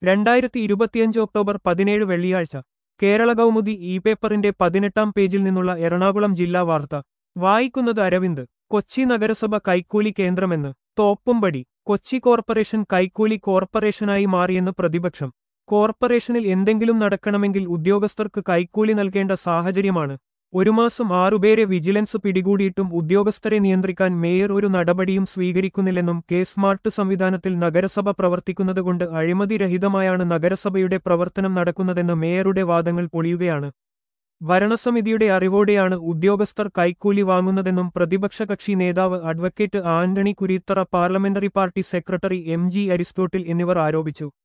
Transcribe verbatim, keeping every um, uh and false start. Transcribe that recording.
രണ്ടായിരത്തി ഇരുപത്തിയഞ്ച് ഒക്ടോബർ പതിനേഴ് വെള്ളിയാഴ്ച കേരള കൗമുദി ഇ പേപ്പറിന്റെ പതിനെട്ടാം പേജിൽ നിന്നുള്ള എറണാകുളം ജില്ലാ വാർത്ത വായിക്കുന്നത് അരവിന്ദ്. കൊച്ചി നഗരസഭ കൈക്കൂലി കേന്ദ്രമെന്ന് തോപ്പുംപടി. കൊച്ചി കോർപ്പറേഷൻ കൈക്കൂലി കോർപ്പറേഷനായി മാറിയെന്ന് പ്രതിപക്ഷം. കോർപ്പറേഷനിൽ എന്തെങ്കിലും നടക്കണമെങ്കിൽ ഉദ്യോഗസ്ഥർക്ക് കൈക്കൂലി നൽകേണ്ട സാഹചര്യമാണ്. ഒരു മാസം ആറുപേരെ വിജിലൻസ് പിടികൂടിയിട്ടും ഉദ്യോഗസ്ഥരെ നിയന്ത്രിക്കാൻ മേയർ ഒരു നടപടിയും സ്വീകരിക്കുന്നില്ലെന്നും കെ സ്മാർട്ട് സംവിധാനത്തിൽ നഗരസഭ പ്രവർത്തിക്കുന്നതുകൊണ്ട് അഴിമതിരഹിതമായാണ് നഗരസഭയുടെ പ്രവർത്തനം നടക്കുന്നതെന്ന് മേയറുടെ വാദങ്ങൾ പൊളിയുകയാണ്. ഭരണസമിതിയുടെ അറിവോടെയാണ് ഉദ്യോഗസ്ഥർ കൈക്കൂലി വാങ്ങുന്നതെന്നും പ്രതിപക്ഷ കക്ഷി നേതാവ് advocate Antony Kureethara, parliamentary party secretary M G Aristotle എന്നിവർ ആരോപിച്ചു.